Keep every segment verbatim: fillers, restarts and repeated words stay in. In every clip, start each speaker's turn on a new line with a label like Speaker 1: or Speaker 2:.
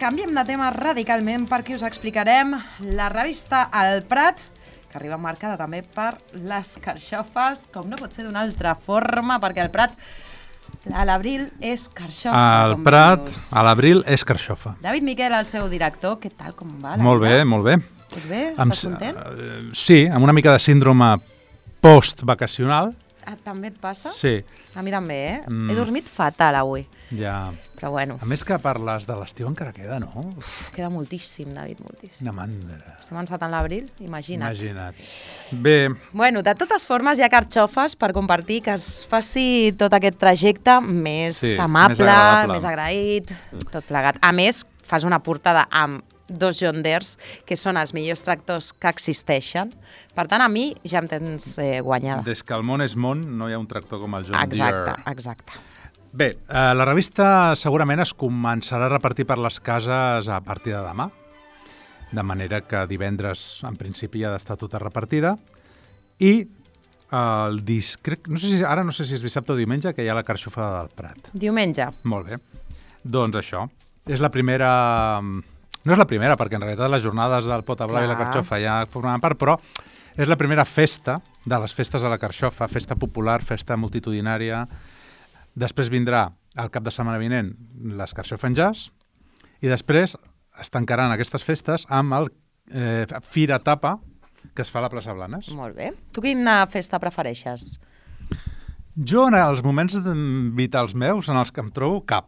Speaker 1: canviem de tema radicalment perquè us explicarem la revista El Prat, que arriba marcada també per les carxofes, com no pot ser d'una altra forma, perquè el Prat a l'abril és carxofa.
Speaker 2: El Prat a l'abril és carxofa.
Speaker 1: David Miquel, el seu director, què tal, com va?
Speaker 2: Molt bé, molt bé.
Speaker 1: Tot bé? Estàs content?
Speaker 2: Uh, sí, amb una mica de síndrome post-vacacional.
Speaker 1: Ah, també et passa?
Speaker 2: Sí.
Speaker 1: A mi també, eh? Mm. He dormit fatal avui.
Speaker 2: Ja.
Speaker 1: Però bueno.
Speaker 2: A més que parles de l'estiu encara queda, no?
Speaker 1: Uf, queda moltíssim, David, moltíssim.
Speaker 2: Una mandra.
Speaker 1: Estem encetant l'abril? Imagina't.
Speaker 2: Imagina't. Bé.
Speaker 1: Bueno, de totes formes hi ha carxofes per compartir que es faci tot aquest trajecte més
Speaker 2: sí,
Speaker 1: amable,
Speaker 2: més agradable.
Speaker 1: més agraït, tot plegat. A més, fas una portada amb dos John Deeres, que són els millors tractors que existeixen. Per tant, a mi ja em tens eh, guanyada.
Speaker 2: Des que el món és món, no hi ha un tractor com el John
Speaker 1: exacte,
Speaker 2: Deere.
Speaker 1: Exacte, exacte.
Speaker 2: Bé, eh, la revista segurament es començarà a repartir per les cases a partir de demà, de manera que divendres, en principi, ha d'estar tota repartida, i el disc, crec, no sé si, ara no sé si és dissabte o diumenge, que hi ha la carxofada del Prat.
Speaker 1: Diumenge.
Speaker 2: Molt bé. Doncs això, és la primera... No és la primera, perquè en realitat les jornades del Pota Blau i la carxofa ja formaven part, però és la primera festa de les festes a la carxofa, festa popular, festa multitudinària. Després vindrà, al cap de setmana vinent, les Carxofa en Jazz, i després es tancaran aquestes festes amb el eh, Fira Tapa, que es fa a la plaça Blanes.
Speaker 1: Molt bé. Tu quina festa prefereixes?
Speaker 2: Jo, en els moments vitals meus, en els que em trobo, cap.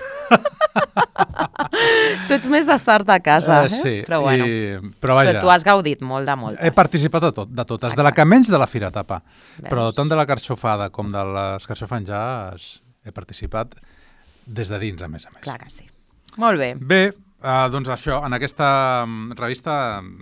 Speaker 1: Tu ets més d'estar-te a casa,
Speaker 2: uh,
Speaker 1: eh?
Speaker 2: Sí,
Speaker 1: però, bueno,
Speaker 2: i, però vaja.
Speaker 1: Però tu has gaudit molt de moltes.
Speaker 2: He participat de, tot, de totes, exacte. De la que menys de la Fira Tapa.
Speaker 1: Veus?
Speaker 2: Però tant de la carxofada com de les Carxofa en Jazz he participat des de dins, a més a més.
Speaker 1: Clar que sí. Molt bé.
Speaker 2: Bé, uh, doncs això, en aquesta revista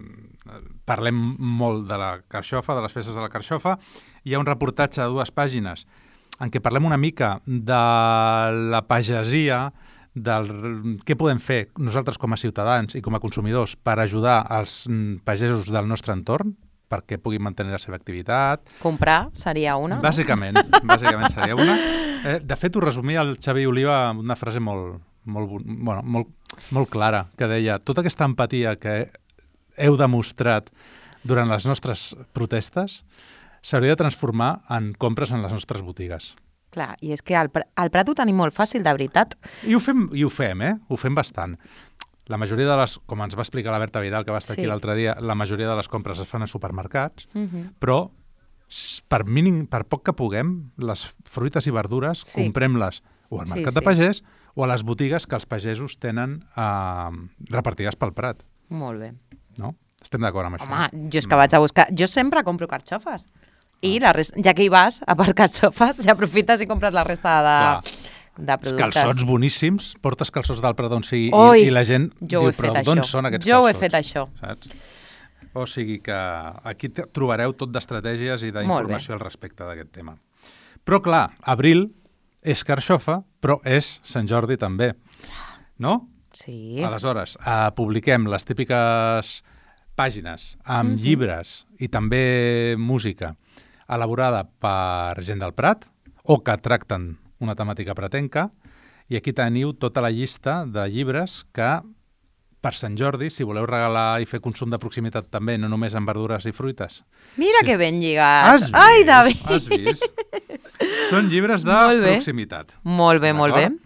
Speaker 2: parlem molt de la carxofa, de les festes de la carxofa. Hi ha un reportatge de dues pàgines en què parlem una mica de la pagesia, del què podem fer nosaltres com a ciutadans i com a consumidors per ajudar els pagesos del nostre entorn perquè puguin mantenir la seva activitat.
Speaker 1: Comprar seria una?
Speaker 2: Bàsicament, no? bàsicament seria una. Eh, de fet, ho resumia el Xavi Oliva amb una frase molt, molt, bueno, molt, molt clara, que deia: tota aquesta empatia que heu demostrat durant les nostres protestes s'hauria de transformar en compres en les nostres botigues.
Speaker 1: Clar, i és que al, al Prat ho tenim molt fàcil, de veritat.
Speaker 2: I ho fem, i ho fem, eh? Ho fem bastant. La majoria de les, com ens va explicar la Berta Vidal, que va estar sí. aquí l'altre dia, la majoria de les compres es fan a supermercats, uh-huh. però per, mínim, per poc que puguem, les fruites i verdures, sí. comprem-les o al mercat sí, sí. de pagès o a les botigues que els pagesos tenen eh, repartides pel Prat.
Speaker 1: Molt bé.
Speaker 2: No? Estem d'acord amb això?
Speaker 1: Home, jo és que vaig a buscar... Jo sempre compro carxofes. I la resta, ja que hi vas, a part carxofes, ja aprofites i compres la resta de, de productes.
Speaker 2: Calçots boníssims, portes calçots d'Alpra d'on sigui
Speaker 1: Oi,
Speaker 2: i, i la gent diu, però d'on són aquests
Speaker 1: jo
Speaker 2: calçots?
Speaker 1: Jo ho he fet això.
Speaker 2: Saps? O sigui que aquí trobareu tot d'estratègies i d'informació al respecte d'aquest tema. Però clar, abril és carxofa, però és Sant Jordi també, no?
Speaker 1: Sí.
Speaker 2: Aleshores, eh, publiquem les típiques pàgines amb mm-hmm. llibres i també música elaborada per gent del Prat o que tracten una temàtica pratenca, i aquí teniu tota la llista de llibres que per Sant Jordi, si voleu regalar i fer consum de proximitat també, no només en verdures i fruites.
Speaker 1: Mira
Speaker 2: sí.
Speaker 1: que ben lligat!
Speaker 2: Has vist,
Speaker 1: Ai, David!
Speaker 2: Has vist? Són llibres de proximitat.
Speaker 1: Molt bé, molt bé.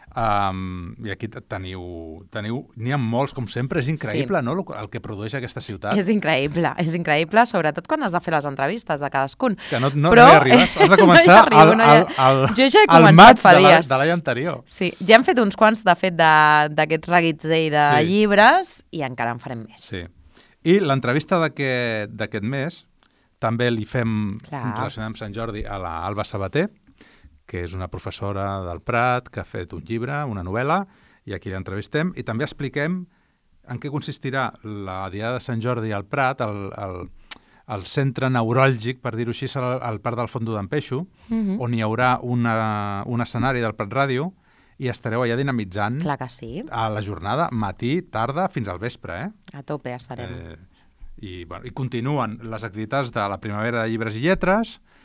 Speaker 2: Um, I aquí teniu, teniu n'hi ha molts, com sempre, és increïble, sí. no?, el que produeix aquesta ciutat.
Speaker 1: És increïble, és increïble, sobretot quan has de fer les entrevistes de cadascun.
Speaker 2: Que no, no,
Speaker 1: Però...
Speaker 2: no hi arribes, has de començar no arribo, al, no ha... al, al,
Speaker 1: jo ja he
Speaker 2: al maig
Speaker 1: fa
Speaker 2: de
Speaker 1: dies.
Speaker 2: l'any anterior.
Speaker 1: Sí, ja hem fet uns quants, de fet, d'aquest reguitzell de sí. llibres i encara en farem més.
Speaker 2: Sí. I l'entrevista d'aquest mes també li fem, relacionada amb Sant Jordi, a la Alba Sabater, que és una professora del Prat, que ha fet un llibre, una novel·la, i aquí l'entrevistem, i també expliquem en què consistirà la Diada de Sant Jordi al Prat, el, el, el centre neuràlgic, per dir-ho així, al, al Parc del Fondo d'en Peixo, uh-huh. on hi haurà una, un escenari del Prat Ràdio, i estareu allà dinamitzant
Speaker 1: Clar que sí.
Speaker 2: a la jornada, matí, tarda, fins al vespre. Eh?
Speaker 1: A tope estarem.
Speaker 2: Eh, i, bueno, I continuen les activitats de la Primavera de Llibres i Lletres,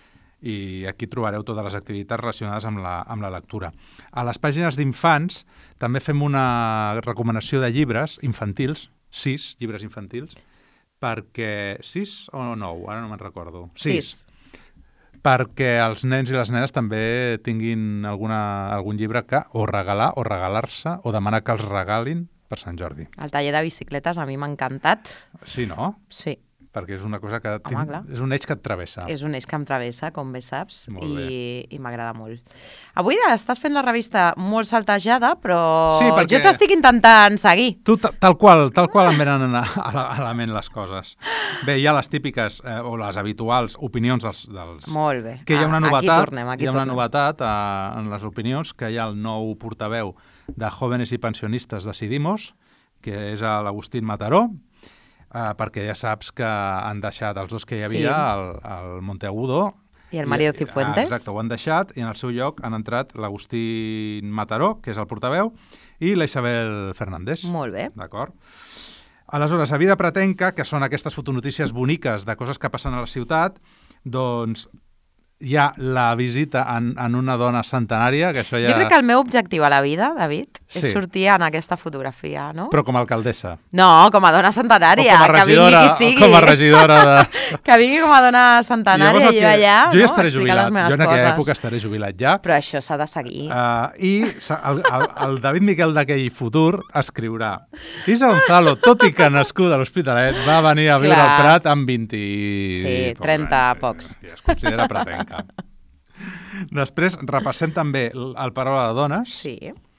Speaker 2: i aquí trobareu totes les activitats relacionades amb la, amb la lectura. A les pàgines d'infants també fem una recomanació de llibres infantils, sis llibres infantils, perquè... sis o nou? Ara no me'n recordo. Sis. Perquè els nens i les nenes també tinguin alguna, algun llibre que o regalar o regalar-se o demanar que els regalin per Sant Jordi.
Speaker 1: El taller de bicicletes a mi m'ha encantat.
Speaker 2: Sí, no?
Speaker 1: Sí.
Speaker 2: Perquè és una cosa que...
Speaker 1: Home,
Speaker 2: tin... és un eix que et travessa.
Speaker 1: És un eix que em travessa, com bé saps,
Speaker 2: molt
Speaker 1: i,
Speaker 2: bé.
Speaker 1: i m'agrada molt. Avui estàs fent la revista molt saltejada, però
Speaker 2: sí, perquè...
Speaker 1: jo t'estic intentant seguir.
Speaker 2: Tu, tal qual, tal qual em venen a, a, la, a la ment les coses. Bé, hi ha les típiques, eh, o les habituals opinions dels... dels...
Speaker 1: Molt bé.
Speaker 2: Que hi ha una novetat,
Speaker 1: aquí tornem, aquí
Speaker 2: hi ha una
Speaker 1: tornem.
Speaker 2: novetat a, en les opinions, que hi ha el nou portaveu de Jóvenes i Pensionistes Decidimos, que és l'Agustín Mataró, Uh, perquè ja saps que han deixat els dos que hi havia, sí. el, el Monteagudo
Speaker 1: i el Mario Cifuentes.
Speaker 2: Exacte, ho han deixat i en el seu lloc han entrat l'Agustín Mataró, que és el portaveu, i la Isabel Fernández.
Speaker 1: Molt bé.
Speaker 2: D'acord. Aleshores, a Vida Pretenca, que són aquestes fotonotícies boniques de coses que passen a la ciutat, doncs hi ha la visita en, en una dona centenària, que això ja...
Speaker 1: Jo crec que el meu objectiu a la vida, David,
Speaker 2: sí.
Speaker 1: és sortir en aquesta fotografia, no?
Speaker 2: Però com a alcaldessa.
Speaker 1: No, com a dona centenària,
Speaker 2: com a regidora,
Speaker 1: que vingui qui sigui.
Speaker 2: Com a regidora de...
Speaker 1: que vingui com a dona centenària i jo allà,
Speaker 2: jo ja
Speaker 1: no?
Speaker 2: estaré
Speaker 1: Explicar
Speaker 2: jubilat.
Speaker 1: les meves
Speaker 2: jo en aquella
Speaker 1: coses.
Speaker 2: època estaré jubilat ja.
Speaker 1: Però això s'ha de seguir.
Speaker 2: Uh, I el, el, el David Miquel d'aquell futur escriurà: Isa Gonzalo, tot i que nascuda a l'Hospitalet, va venir a viure al Prat amb vint...
Speaker 1: Sí, trenta pocs.
Speaker 2: I es considera pratenca. Després repassem també el Paraula de Dones.
Speaker 1: Sí.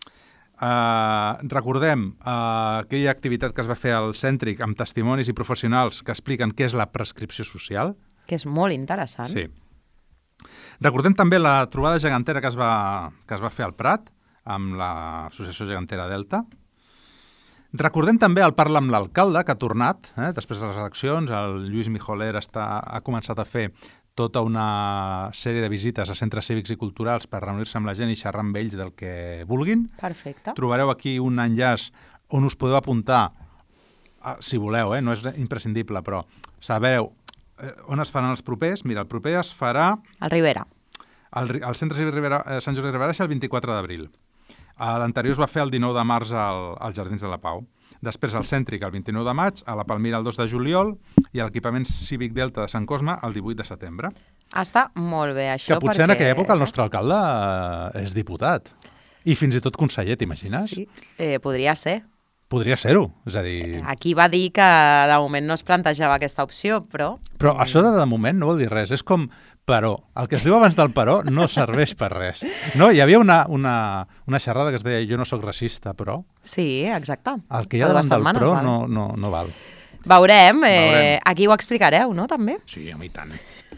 Speaker 2: Uh, recordem uh, aquella activitat que es va fer al Cèntric amb testimonis i professionals que expliquen què és la prescripció social.
Speaker 1: Que és molt interessant.
Speaker 2: Sí. Recordem també la trobada gegantera que es va, que es va fer al Prat amb l'Associació Gegantera Delta. Recordem també el Parla amb l'alcalde, que ha tornat, eh, després de les eleccions. El Lluís Mijoler està, ha començat a fer tota una sèrie de visites a centres cívics i culturals per reunir-se amb la gent i xerrar amb ells del que vulguin.
Speaker 1: Perfecte.
Speaker 2: Trobareu aquí un enllaç on us podeu apuntar, si voleu, eh, no és imprescindible, però sabeu eh, on es faran els propers. Mira, el proper es farà...
Speaker 1: Al Ribera.
Speaker 2: Al, al centre cívic Ribera, eh, Sant Jordi Ribera el vint-i-quatre d'abril. L'anterior es va fer el dinou de març al, als Jardins de la Pau. Després al Cèntric el vint-i-nou de maig, a la Palmira el dos de juliol i a l'equipament cívic Delta de Sant Cosme el divuit de setembre.
Speaker 1: Està molt bé això.
Speaker 2: Que potser
Speaker 1: perquè...
Speaker 2: en aquella època el nostre alcalde és diputat i fins i tot conseller, t'imagines?
Speaker 1: Sí, eh, podria ser.
Speaker 2: Podria ser-ho, és a dir...
Speaker 1: Aquí va dir que de moment no es plantejava aquesta opció, però...
Speaker 2: Però això de de moment no vol dir res, és com però. El que es diu abans del però no serveix per res. No, hi havia una, una, una xerrada que es deia jo no sóc racista, però...
Speaker 1: Sí, exacte.
Speaker 2: El que hi ha davant del però vale. no, no, no val.
Speaker 1: Veurem, eh,
Speaker 2: Veurem.
Speaker 1: Aquí ho explicareu, no, també?
Speaker 2: Sí, a mi tant.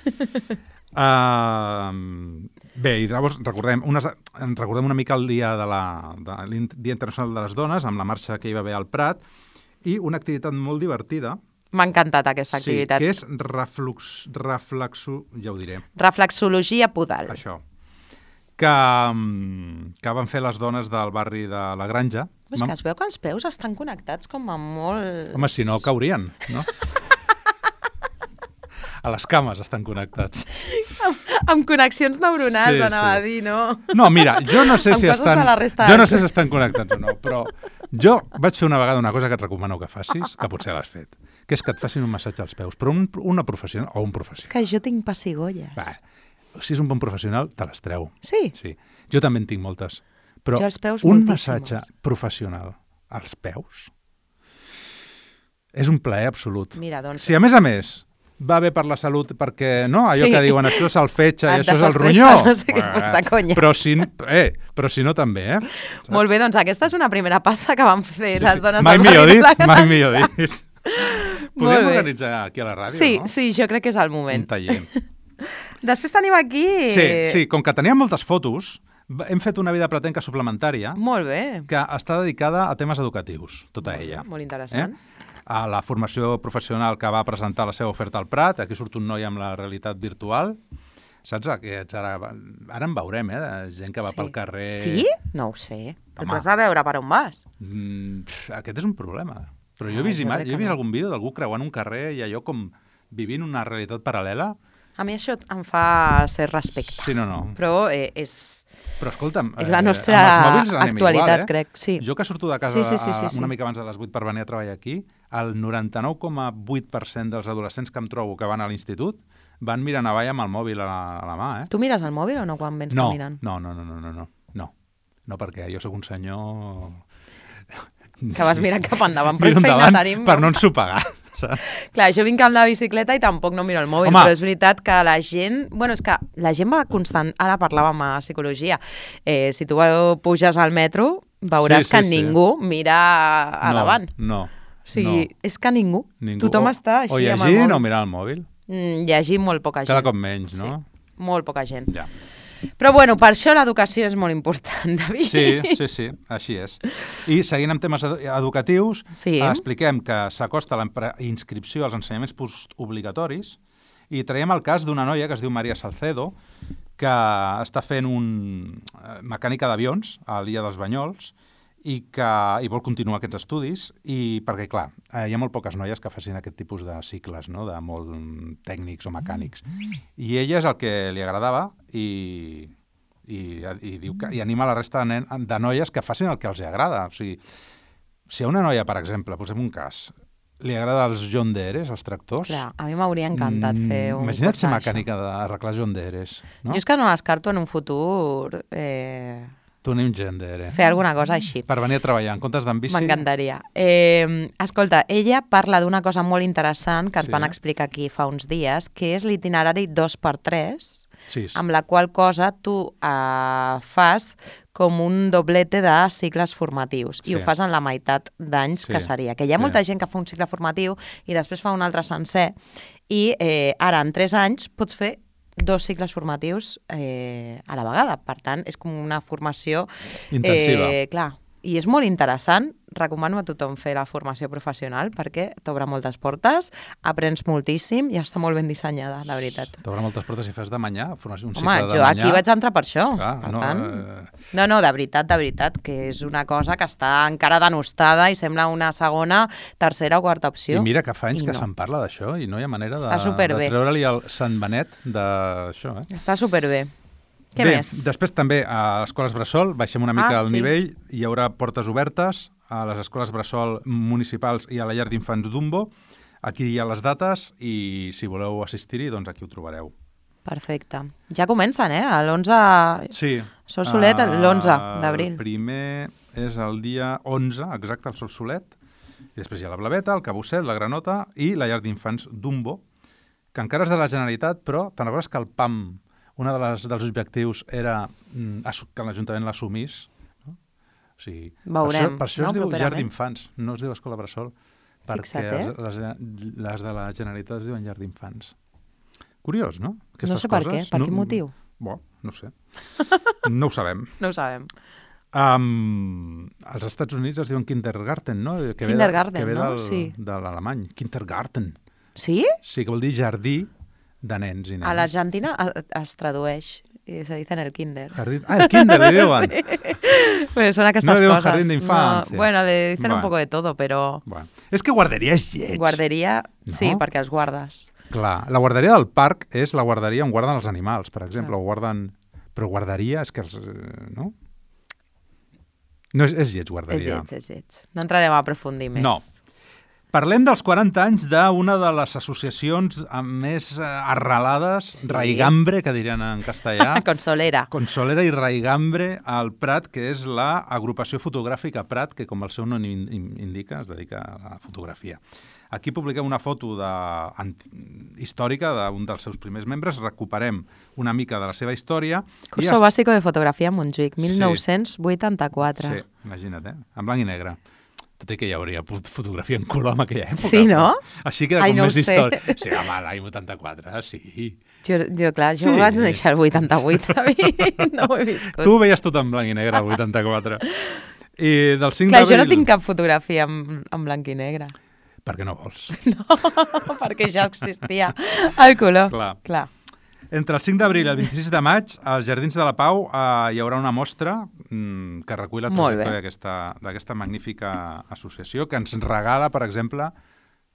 Speaker 2: uh, bé, i llavors recordem, unes, recordem una mica el dia de la, de Dia Internacional de les Dones, amb la marxa que hi va haver al Prat, i una activitat molt divertida.
Speaker 1: M'ha encantat aquesta
Speaker 2: sí,
Speaker 1: activitat.
Speaker 2: Que és reflux, reflexo, ja ho diré.
Speaker 1: Reflexologia podal.
Speaker 2: Això. Que, que van fer les dones del barri de la Granja.
Speaker 1: És que es veu que els peus estan connectats com a molt...
Speaker 2: Home, si no, caurien, no? A les cames estan connectats.
Speaker 1: amb, amb connexions neuronals,
Speaker 2: sí,
Speaker 1: anava
Speaker 2: sí.
Speaker 1: a dir, no?
Speaker 2: No, mira, jo no sé si estan... Jo no sé si estan connectats o no, però jo vaig fer una vegada una cosa que et recomano que facis, que potser l'has fet, que és que et facin un massatge als peus, però un, una professional o un professional.
Speaker 1: És que jo tinc pessigolles.
Speaker 2: Va, si és un bon professional, te les treu.
Speaker 1: Sí?
Speaker 2: Sí. Jo també en tinc moltes. Però
Speaker 1: jo els peus
Speaker 2: un
Speaker 1: moltíssimes.
Speaker 2: Massatge professional als peus és un plaer absolut.
Speaker 1: Mira, doncs...
Speaker 2: Si a més a més va bé per la salut perquè, no, allò
Speaker 1: sí.
Speaker 2: que diuen això és el fetge i això és el ronyó.
Speaker 1: No sé què fots de conya.
Speaker 2: Però si, eh, però si no també, eh? Saps?
Speaker 1: Molt bé, doncs aquesta és una primera passa que van fer
Speaker 2: sí,
Speaker 1: les
Speaker 2: sí.
Speaker 1: dones
Speaker 2: mai
Speaker 1: del barri de la
Speaker 2: dit, mai millor dit. Podríem organitzar aquí a la ràdio,
Speaker 1: sí,
Speaker 2: no?
Speaker 1: Sí, jo crec que és el moment.
Speaker 2: Un taller.
Speaker 1: Després tenim aquí...
Speaker 2: Sí, sí, com que teníem moltes fotos, hem fet una vida pretenca suplementària.
Speaker 1: Molt bé.
Speaker 2: Que està dedicada a temes educatius, tota ella.
Speaker 1: Molt interessant.
Speaker 2: Eh? A la formació professional que va presentar la seva oferta al Prat, aquí surt un noi amb la realitat virtual, saps? Aquests ara, ara en veurem, eh? Gent que va
Speaker 1: sí.
Speaker 2: pel carrer...
Speaker 1: Sí? No ho sé. Però tu has de veure per on vas.
Speaker 2: Mm, aquest és un problema. Però jo he vist, jo he vist algun vídeo d'algú creuant un carrer i allò com vivint una realitat paral·lela
Speaker 1: A mi això em fa ser respecte.
Speaker 2: Sí, no, no.
Speaker 1: Però eh, és...
Speaker 2: Però escolta'm,
Speaker 1: és la nostra
Speaker 2: eh, amb els mòbils anem
Speaker 1: actualitat,
Speaker 2: igual, eh?
Speaker 1: crec. Sí.
Speaker 2: Jo que surto de casa
Speaker 1: sí, sí, sí, sí, sí.
Speaker 2: una mica abans de les vuit per venir a treballar aquí, el noranta-nou coma vuit per cent dels adolescents que em trobo que van a l'institut van mirant avall amb el mòbil a la, a la mà, eh?
Speaker 1: Tu mires el mòbil o no quan vens
Speaker 2: no,
Speaker 1: caminant?
Speaker 2: No, no, no, no, no, no, no, no, perquè jo sóc un senyor...
Speaker 1: Que vas mirant cap endavant, però
Speaker 2: Miro
Speaker 1: feina
Speaker 2: endavant
Speaker 1: tenim...
Speaker 2: per no ensopegar.
Speaker 1: Clar, jo vinc amb la bicicleta i tampoc no miro el mòbil,
Speaker 2: Home.
Speaker 1: però és veritat que la gent... Bueno, és que la gent va constant... Ara parlàvem a psicologia. Eh, si tu puges al metro, veuràs
Speaker 2: Sí, sí,
Speaker 1: que
Speaker 2: sí.
Speaker 1: ningú mira a
Speaker 2: No,
Speaker 1: davant.
Speaker 2: no,
Speaker 1: O sigui,
Speaker 2: no.
Speaker 1: és que ningú.
Speaker 2: Ningú.
Speaker 1: Tothom
Speaker 2: O-
Speaker 1: està així
Speaker 2: o
Speaker 1: amb el
Speaker 2: llegint
Speaker 1: mòbil.
Speaker 2: o mirar el mòbil.
Speaker 1: Mm, llegir molt poca gent.
Speaker 2: Cada cop menys, no?
Speaker 1: Sí, molt poca gent.
Speaker 2: Ja.
Speaker 1: Però bueno, per això l'educació és molt important, David.
Speaker 2: Sí, sí, sí, així és. I seguint amb temes edu- educatius,
Speaker 1: Sí.
Speaker 2: expliquem que s'acosta la impre- inscripció als ensenyaments postobligatoris i traiem el cas d'una noia que es diu Maria Salcedo, que està fent un eh, mecànica d'avions a l'illa dels Banyols i que i vol continuar aquests estudis i perquè, clar, eh, hi ha molt poques noies que facin aquest tipus de cicles, no?, de molt mm, tècnics o mecànics. I ella és el que li agradava i, i, i, diu que, i anima la resta de, nen, de noies que facin el que els agrada. O sigui, si a una noia, per exemple, posem un cas, li agrada els John Deeres, els tractors...
Speaker 1: Clar, a mi m'hauria encantat
Speaker 2: mm,
Speaker 1: fer un
Speaker 2: imagina't ser
Speaker 1: curs
Speaker 2: mecànica d'arreglar John Deeres, no?
Speaker 1: Jo és que no descarto en un futur eh,
Speaker 2: Tu ni un John Deere.
Speaker 1: fer alguna cosa així.
Speaker 2: Per venir a treballar, en comptes d'en bici...
Speaker 1: M'encantaria. Eh, escolta, ella parla d'una cosa molt interessant que ens
Speaker 2: Sí.
Speaker 1: van explicar aquí fa uns dies, que és l'itinerari dos per tres,
Speaker 2: Sí, sí.
Speaker 1: amb la qual cosa tu eh, fas com un doblete de cicles formatius
Speaker 2: Sí.
Speaker 1: i ho fas en la meitat d'anys
Speaker 2: Sí,
Speaker 1: que seria. Que hi ha
Speaker 2: sí.
Speaker 1: molta gent que fa un cicle formatiu i després fa un altre sencer i eh, ara en tres anys pots fer dos cicles formatius eh, a la vegada. Per tant, és com una formació...
Speaker 2: Intensiva.
Speaker 1: Eh, clar, i és molt interessant. Recomano a tothom fer la formació professional perquè t'obre moltes portes, aprens moltíssim i està molt ben dissenyada, la veritat.
Speaker 2: T'obre moltes portes i fas de manyà, formació, un
Speaker 1: Home,
Speaker 2: cicle de
Speaker 1: jo
Speaker 2: manyà.
Speaker 1: aquí vaig entrar per això.
Speaker 2: Clar,
Speaker 1: per
Speaker 2: no,
Speaker 1: tant...
Speaker 2: eh,
Speaker 1: No, no, de veritat, de veritat, que és una cosa que està encara denostada i sembla una segona, tercera o quarta opció.
Speaker 2: I mira que fa anys
Speaker 1: I
Speaker 2: que
Speaker 1: no.
Speaker 2: se'n parla d'això i no hi ha manera de,
Speaker 1: Està superbé.
Speaker 2: de treure-li el Sant Benet d'això, eh?
Speaker 1: Està superbé. Què
Speaker 2: Bé,
Speaker 1: més?
Speaker 2: després també a les escoles bressol, baixem una mica
Speaker 1: Ah,
Speaker 2: el
Speaker 1: sí.
Speaker 2: nivell, hi haurà portes obertes a les escoles bressol municipals i a la llar d'infants Dumbo. Aquí hi ha les dates i si voleu assistir-hi, doncs aquí ho trobareu.
Speaker 1: Perfecte. Ja comencen, eh? A l'onze...
Speaker 2: Sí.
Speaker 1: Sol Solet,
Speaker 2: eh,
Speaker 1: l'onze d'abril.
Speaker 2: El primer és el dia onze, exacte, el Sol Solet. I després hi ha la Blaveta, el Cabusset, la Granota i la llar d'infants Dumbo, que encara és de la Generalitat, però te'n recordes que el P A M, un de les, dels objectius era mm, ass- que l'Ajuntament l'assumís? No? O sigui,
Speaker 1: Veurem,
Speaker 2: per això, per això
Speaker 1: no,
Speaker 2: es diu llar
Speaker 1: properament.
Speaker 2: d'infants, no es diu escola bressol, perquè
Speaker 1: Fixa't, eh?
Speaker 2: els, les, les de la Generalitat es diuen llar d'infants. Curiós, no? Aquestes
Speaker 1: No sé per
Speaker 2: coses.
Speaker 1: què, per quin motiu?
Speaker 2: Bo, no sé. No ho sabem.
Speaker 1: No ho sabem.
Speaker 2: Um, als Estats Units es diuen kindergarten, no? Que
Speaker 1: Kindergarten,
Speaker 2: ve de, que ve
Speaker 1: no?
Speaker 2: del,
Speaker 1: Sí.
Speaker 2: de l'alemany. Kindergarten.
Speaker 1: Sí?
Speaker 2: Sí, que vol dir jardí de nens i nenes.
Speaker 1: A l'Argentina eh, es tradueix i se dice en el kinder.
Speaker 2: Jardín... Ah, el kinder, li diuen.
Speaker 1: Sí. Pues son estas
Speaker 2: No le digo
Speaker 1: cosas.
Speaker 2: jardín de infancia.
Speaker 1: No, bueno, le dicen
Speaker 2: Bueno.
Speaker 1: un poco de todo, pero
Speaker 2: Bueno. És que guarderia és lleig.
Speaker 1: guarderia,
Speaker 2: No?
Speaker 1: sí, perquè els guardes.
Speaker 2: Clar, la guarderia del parc és la guarderia on guarden els animals, per exemple,
Speaker 1: Clar.
Speaker 2: o guarden... Però guarderia és que els... eh, No? No és, és lleig,
Speaker 1: És
Speaker 2: guarderia.
Speaker 1: lleig, és lleig. No entrarem a aprofundir més.
Speaker 2: No. Parlem dels quaranta anys d'una de les associacions més eh, arrelades,
Speaker 1: Sí.
Speaker 2: Raigambre, que dirien en castellà,
Speaker 1: Consolera.
Speaker 2: Consolera i Raigambre al Prat, que és la agrupació fotogràfica Prat, que com el seu nom in- in- indica, es dedica a la fotografia. Aquí publiquem una foto de, anti, històrica d'un dels seus primers membres, recuperem una mica de la seva història.
Speaker 1: Curso
Speaker 2: es-
Speaker 1: básico de fotografia a Montjuïc, mil nou-cents vuitanta-quatre.
Speaker 2: Sí, imagina't, eh? En blanc i negre. Tot i que hi hauria pot- fotografia en color en aquella època.
Speaker 1: Sí, no?
Speaker 2: Però Així queda
Speaker 1: Ai,
Speaker 2: com
Speaker 1: no ho
Speaker 2: més
Speaker 1: sé.
Speaker 2: història. Sí, home, l'any vuitanta-quatre, sí.
Speaker 1: Jo, jo, clar, jo
Speaker 2: Sí.
Speaker 1: vaig néixer el vuitanta-vuit, David. No ho he viscut.
Speaker 2: Tu ho veies tot en blanc i negre, el vuitanta-quatre. I del cinc
Speaker 1: Clar,
Speaker 2: d'abril...
Speaker 1: jo no tinc cap fotografia en, en blanc i negre.
Speaker 2: Per què no vols?
Speaker 1: No, perquè ja existia el color.
Speaker 2: Clar.
Speaker 1: Clar.
Speaker 2: Entre el cinc d'abril i el vint-i-sis de maig, als Jardins de la Pau eh, hi haurà una mostra mm, que recull la
Speaker 1: Molt bé.
Speaker 2: trajectòria d'aquesta d'aquesta magnífica associació, que ens regala, per exemple,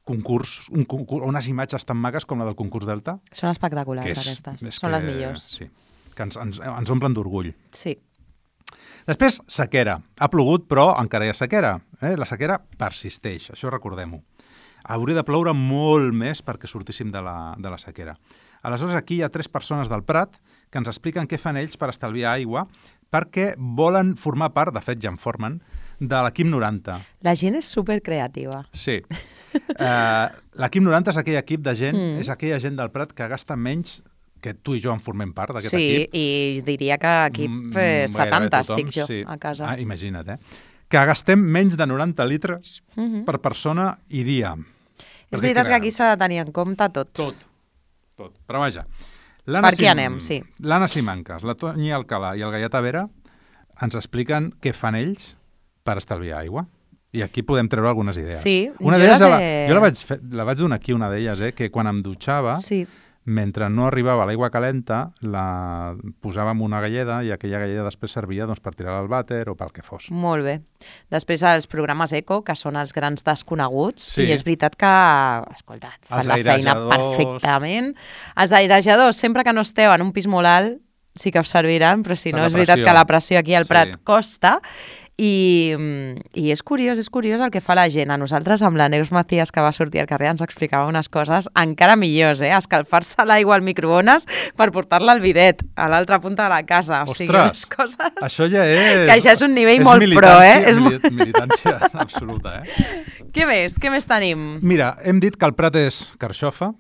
Speaker 2: concurs, un concurs, unes imatges tan maques com la del concurs Delta.
Speaker 1: Són espectaculars, és, aquestes. És Són que, les millors.
Speaker 2: Sí, que ens, ens, ens omplen d'orgull.
Speaker 1: Sí.
Speaker 2: Després, sequera. Ha plogut, però encara hi ha sequera. Eh? La sequera persisteix, això recordem-ho. Hauria de ploure molt més perquè sortíssim de la, de la sequera. Aleshores, aquí hi ha tres persones del Prat que ens expliquen què fan ells per estalviar aigua perquè volen formar part, de fet ja en formen, de l'Equip noranta.
Speaker 1: La gent és supercreativa.
Speaker 2: Sí. Uh, L'Equip noranta és aquell equip de gent, mm. és aquella gent del Prat que gasta menys que tu i jo en formem part d'aquest
Speaker 1: sí,
Speaker 2: equip.
Speaker 1: Sí, i diria que equip eh, setanta tothom, estic jo sí. a casa.
Speaker 2: Ah, imagina't, eh? Que gastem menys de noranta litres mm-hmm. per persona i dia.
Speaker 1: És Perquè veritat que aquí s'ha de tenir en compte tot.
Speaker 2: Tot, tot. Però vaja.
Speaker 1: Per aquí anem, sí.
Speaker 2: L'Anna Simancas, la Toni Alcalà i el Gaietà Vera ens expliquen què fan ells per estalviar aigua. I aquí podem treure algunes idees.
Speaker 1: Sí,
Speaker 2: una
Speaker 1: jo, les he...
Speaker 2: la, jo la vaig, fer, la vaig donar aquí, una d'elles, eh, que quan em dutxava, sí. mentre no arribava l'aigua calenta, la posàvem una galleda i aquella galleda després servia doncs, per tirar al vàter o pel que fos.
Speaker 1: Molt bé. Després els programes eco, que són els grans desconeguts, sí. i és veritat que, escolta, fan la feina perfectament. Els airejadors, sempre que no esteu en un pis molt alt, sí que us serviran, però si no, és veritat que la pressió aquí al Prat sí. costa. I, i és curiós, és curiós el que fa la gent. A nosaltres, amb la Neus Macías, que va sortir al carrer, ens explicava unes coses encara millors, eh? Escalfar-se l'aigua al microones per portar-la al bidet, a l'altra punta de la casa. O
Speaker 2: Ostres,
Speaker 1: sigui, unes coses...
Speaker 2: això ja és...
Speaker 1: Que això és un nivell és molt pro, eh? És
Speaker 2: mili militància absoluta, eh?
Speaker 1: Què més? Què més tenim?
Speaker 2: Mira, hem dit que el Prat és carxofa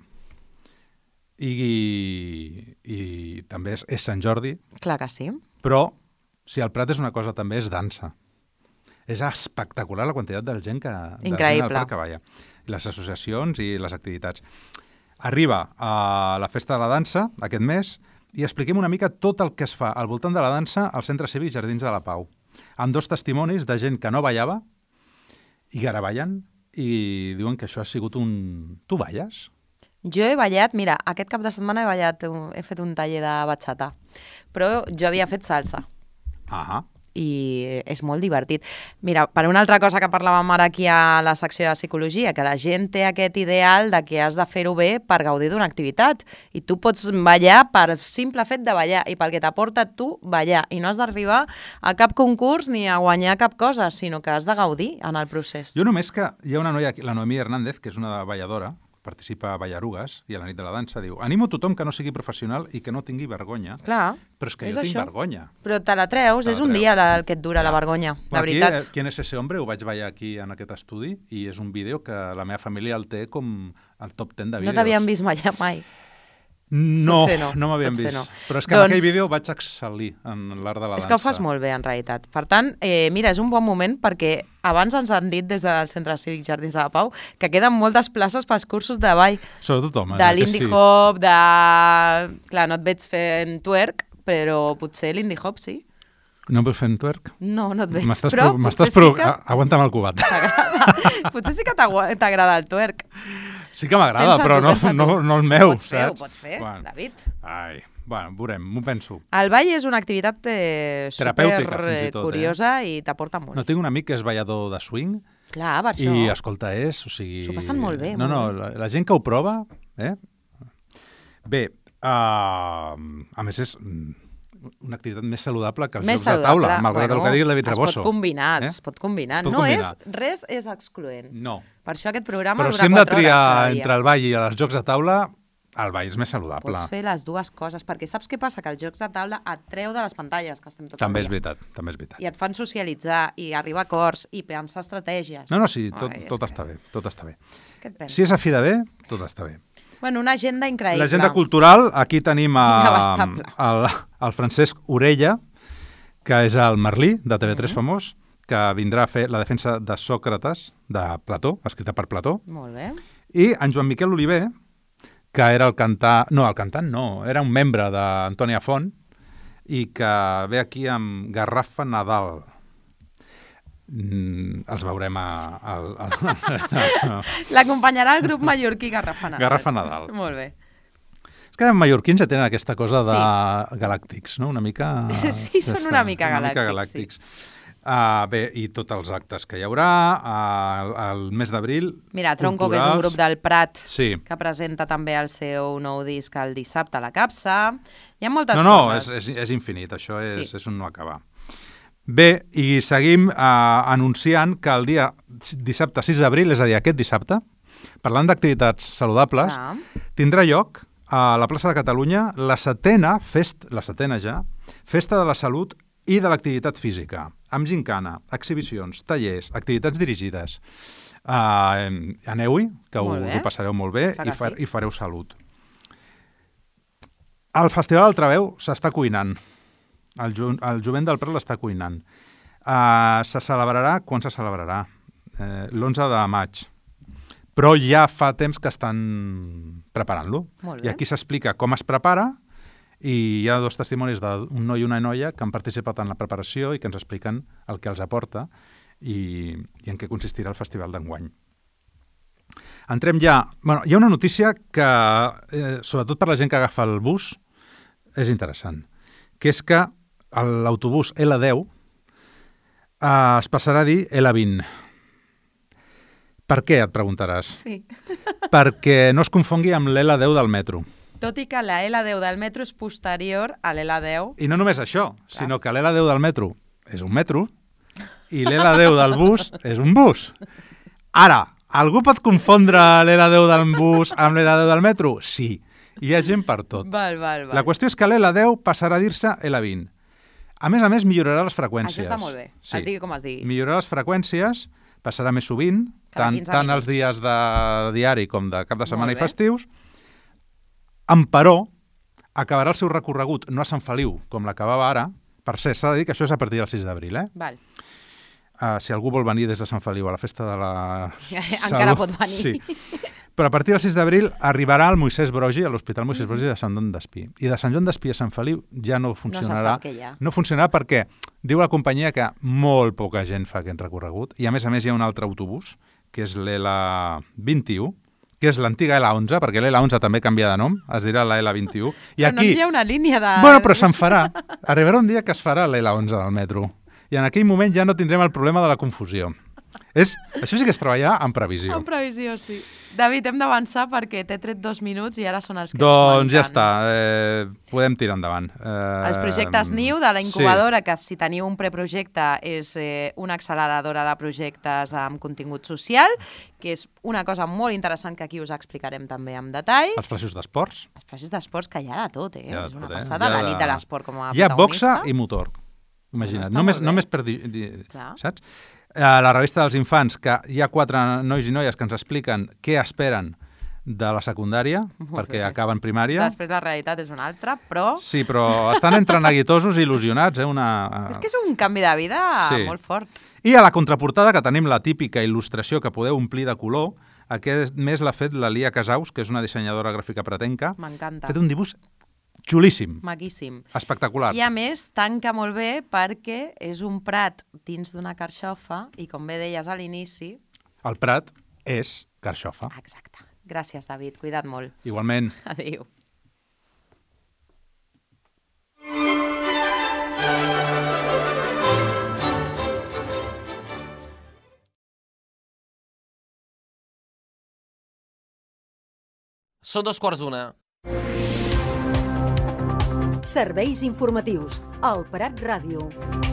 Speaker 2: i, i, i també és, és Sant Jordi.
Speaker 1: Clar que sí.
Speaker 2: Però, si el Prat és una cosa, també és dansa. És espectacular la quantitat de gent que, de gent al Prat que balla. Les associacions i les activitats. Arriba a la Festa de la Dansa aquest mes i expliquem una mica tot el que es fa al voltant de la dansa al Centre Cívic Jardins de la Pau. Amb dos testimonis de gent que no ballava i que ara ballen i diuen que això ha sigut un... Tu balles?
Speaker 1: Jo he ballat, mira, aquest cap de setmana he ballat, he fet un taller de bachata, però jo havia fet salsa.
Speaker 2: Ahà.
Speaker 1: I és molt divertit. Mira, per una altra cosa que parlàvem ara aquí a la secció de psicologia, que la gent té aquest ideal de que has de fer-ho bé per gaudir d'una activitat. I tu pots ballar per simple fet de ballar i pel que t'aporta tu ballar. I no has d'arribar a cap concurs ni a guanyar cap cosa, sinó que has de gaudir en el procés.
Speaker 2: Jo només que hi ha una noia, la Noemí Hernández, que és una balladora, participa a Ballarugues i a la nit de la dansa, diu, animo tothom que no sigui professional i que no tingui vergonya.
Speaker 1: Clar,
Speaker 2: però és que
Speaker 1: és
Speaker 2: jo
Speaker 1: això.
Speaker 2: tinc vergonya.
Speaker 1: Però te la treus, te la és un treus. dia la, el que et dura Clar. la vergonya, de
Speaker 2: aquí,
Speaker 1: veritat.
Speaker 2: Eh, Quién es ese hombre? Ho vaig ballar aquí en aquest estudi i és un vídeo que la meva família el té com el top ten de vídeos.
Speaker 1: No t'havien vist ballar mai?
Speaker 2: No, no, no m'havien vist. No. Però és que doncs... en aquell vídeo vaig excel·lir en l'art de la dansa.
Speaker 1: És que ho fas molt bé, en realitat. Per tant, eh, mira, és un bon moment perquè abans ens han dit des del Centre Cívic Jardins de la Pau que queden moltes places pels cursos de ball.
Speaker 2: Sobretot homes.
Speaker 1: De l'indie sí. hop, de... Clar, no et veig fent twerk, però potser l'indie hop sí.
Speaker 2: No em veus fent twerk?
Speaker 1: No, no et veig,
Speaker 2: m'estàs
Speaker 1: però
Speaker 2: pro...
Speaker 1: potser
Speaker 2: pro...
Speaker 1: sí que...
Speaker 2: Aguanta'm el cubat.
Speaker 1: Potser sí que t'agrada el twerk.
Speaker 2: Sí que m'agrada, però no, no, no el meu,
Speaker 1: pots fer,
Speaker 2: saps?
Speaker 1: Ho pots fer, bueno, David.
Speaker 2: Ai, bueno, veurem, m'ho penso.
Speaker 1: El ball és una activitat eh,
Speaker 2: terapèutica, fins i tot,
Speaker 1: curiosa
Speaker 2: eh?
Speaker 1: i t'aporta molt.
Speaker 2: No, tinc un amic que és ballador de swing.
Speaker 1: Clar, per això.
Speaker 2: I, escolta, és, o sigui...
Speaker 1: S'ho passen molt bé.
Speaker 2: No,
Speaker 1: molt
Speaker 2: no,
Speaker 1: bé.
Speaker 2: La, la gent que ho prova, eh? Bé, uh, a més és una activitat més saludable que els
Speaker 1: més
Speaker 2: jocs de taula, malgrat
Speaker 1: bueno,
Speaker 2: el que digui el David Rebosso.
Speaker 1: Es pot combinar, eh? es pot combinar. Es pot no combinar. És, res és excloent.
Speaker 2: No.
Speaker 1: Per això aquest programa
Speaker 2: Però
Speaker 1: dura
Speaker 2: si hem de
Speaker 1: quatre hores cada
Speaker 2: triar
Speaker 1: dia.
Speaker 2: entre el ball i els jocs de taula, el ball és més saludable.
Speaker 1: Pots fer les dues coses, perquè saps què passa? Que els jocs de taula et treu de les pantalles, que estem tot
Speaker 2: també
Speaker 1: el dia.
Speaker 2: És veritat, també és veritat.
Speaker 1: I et fan socialitzar, i arribar a acords, i pensar estratègies.
Speaker 2: No, no, sí, tot,
Speaker 1: Ai,
Speaker 2: tot
Speaker 1: que...
Speaker 2: està bé, tot està bé.
Speaker 1: Què et penses?
Speaker 2: Si és a fi de bé, tot està bé.
Speaker 1: Bueno, una agenda increïble.
Speaker 2: L'agenda cultural, aquí tenim a, el, el Francesc Orella, que és el Merlí, de T V tres mm-hmm. famós, que vindrà a fer la defensa de Sòcrates, de Plató, escrita per Plató.
Speaker 1: Molt bé.
Speaker 2: I en Joan Miquel Oliver, que era el cantant... No, el cantant no, era un membre d'Antònia Font, i que ve aquí amb Garrafa Nadal. Mm, els veurem a... a, a, a...
Speaker 1: L'acompanyarà el grup mallorquí Garrafa Nadal.
Speaker 2: Garrafa Nadal.
Speaker 1: Molt bé.
Speaker 2: És que els mallorquins ja tenen aquesta cosa de sí. galàctics, no? Una mica...
Speaker 1: Sí, són una mica galàctics. Una mica galàctics. Sí.
Speaker 2: Uh, bé, i tots els actes que hi haurà uh, al mes d'abril.
Speaker 1: Mira, Tronco, culturals, que és un grup del Prat,
Speaker 2: sí,
Speaker 1: que presenta també el seu nou disc el dissabte a la Capsa. Hi ha moltes
Speaker 2: no, no,
Speaker 1: coses.
Speaker 2: No, no, és, és infinit, això és,
Speaker 1: sí.
Speaker 2: és un no acabar. Bé, i seguim uh, anunciant que el dia dissabte sis d'abril, és a dir, aquest dissabte, parlant d'activitats saludables, ah. tindrà lloc a la plaça de Catalunya la setena, fest, la setena ja, Festa de la Salut i de l'Activitat Física, amb gincana, exhibicions, tallers, activitats dirigides. Uh, Aneu-hi, que us ho passareu molt bé i, fa, sí. i fareu salut. El Festival del Traveu s'està cuinant. El, ju el Jovent del Prat l'està cuinant. Uh, se celebrarà, quan se celebrarà? Uh, l'onze de maig. Però ja fa temps que estan preparant-lo. I aquí s'explica com es prepara i hi ha dos testimonis d'un noi i una noia que han participat en la preparació i que ens expliquen el que els aporta i, i en què consistirà el festival d'enguany. Entrem ja... Bueno, hi ha una notícia que, eh, sobretot per la gent que agafa el bus, és interessant, que és que l'autobús L deu eh, es passarà a dir L vint. Per què, et preguntaràs?
Speaker 1: Sí.
Speaker 2: Perquè no es confongui amb l'L deu del metro.
Speaker 1: Tot i que la L deu del metro és posterior a l'L deu.
Speaker 2: I no només això, clar, sinó que l'L deu del metro és un metro i l'L deu del bus és un bus. Ara, algú pot confondre l'L deu del bus amb l'L deu del metro? Sí, hi ha gent per tot.
Speaker 1: Val, val, val.
Speaker 2: La qüestió és que l'L deu passarà a dir-se L vint. A més a més, millorarà les freqüències.
Speaker 1: Això està molt bé, sí. Es digui com es digui.
Speaker 2: Millorarà les freqüències, passarà més sovint, tant, tant els dies de diari com de cap de setmana i festius. Emperò acabarà el seu recorregut no a Sant Feliu, com l'acabava ara. Per cert, s'ha de dir que això és a partir del sis d'abril, eh?
Speaker 1: Val.
Speaker 2: Uh, si algú vol venir des de Sant Feliu a la festa de la
Speaker 1: Encara
Speaker 2: Salut,
Speaker 1: pot venir.
Speaker 2: Sí. Però a partir del sis d'abril arribarà al Moisès Brogi, a l'Hospital Moisès Brogi de Sant Joan d'Espí. I de Sant Joan d'Espí a Sant Feliu ja no funcionarà.
Speaker 1: No se sap què hi ha.
Speaker 2: No funcionarà perquè diu la companyia que molt poca gent fa aquest recorregut i a més a més hi ha un altre autobús, que és l'L vint-i-u, que és l'antiga L onze, perquè l'L onze també canvia de nom, es dirà la L vint-i-u. I
Speaker 1: però
Speaker 2: aquí...
Speaker 1: no hi ha una línia de...
Speaker 2: Bueno, però se'n farà. Arribarà un dia que es farà l'L onze del metro. I en aquell moment ja no tindrem el problema de la confusió. És, això sí que és treballar en previsió.
Speaker 1: En previsió, sí. David, hem d'avançar perquè t'he tret dos minuts i ara són els que
Speaker 2: doncs ja està, eh, podem tirar endavant.
Speaker 1: Eh, els projectes N I U de la incubadora, sí. Que si teniu un preprojecte és eh, una acceleradora de projectes amb contingut social, que és una cosa molt interessant que aquí us explicarem també en detall.
Speaker 2: Els flaixos d'esports.
Speaker 1: Els flaixos d'esports, que hi ha de tot, eh?
Speaker 2: Ja
Speaker 1: és una
Speaker 2: tot,
Speaker 1: passada,
Speaker 2: eh?
Speaker 1: la nit de l'esport com a
Speaker 2: hi ha
Speaker 1: protagonista.
Speaker 2: boxa i motor. Imagina't,
Speaker 1: no
Speaker 2: només, només per dir, saps? A la revista dels infants, que hi ha quatre nois i noies que ens expliquen què esperen de la secundària, molt perquè bé. Acaben primària.
Speaker 1: Després la realitat és una altra, però...
Speaker 2: Sí, però estan entre neguitosos i il·lusionats, eh? Una...
Speaker 1: És que és un canvi de vida sí. molt fort.
Speaker 2: I a la contraportada, que tenim la típica il·lustració que podeu omplir de color, aquest mes l'ha fet la Lia Casaus, que és una dissenyadora gràfica pretenca.
Speaker 1: M'encanta.
Speaker 2: Ha fet un dibuix xulíssim.
Speaker 1: Maquíssim.
Speaker 2: Espectacular.
Speaker 1: I a més, tanca molt bé perquè és un prat dins d'una carxofa i, com bé deies a l'inici...
Speaker 2: El prat és carxofa.
Speaker 1: Exacte. Gràcies, David. Cuida't molt.
Speaker 2: Igualment.
Speaker 1: Adéu.
Speaker 3: Són dos quarts d'una.
Speaker 4: Serveis informatius. El Prat Ràdio.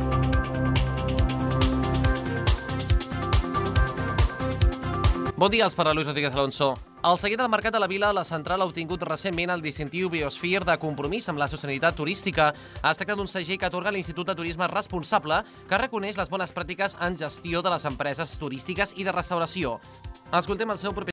Speaker 3: Bon dia, els parla Luis Rodríguez Alonso. El seguit del Mercat de la Vila, la central ha obtingut recentment el distintiu Biosphere de compromís amb la sostenibilitat turística. Es tracta d'un segell que atorga l'Institut de Turisme Responsable, que reconeix les bones pràctiques en gestió de les empreses turístiques i de restauració. Escoltem el seu propi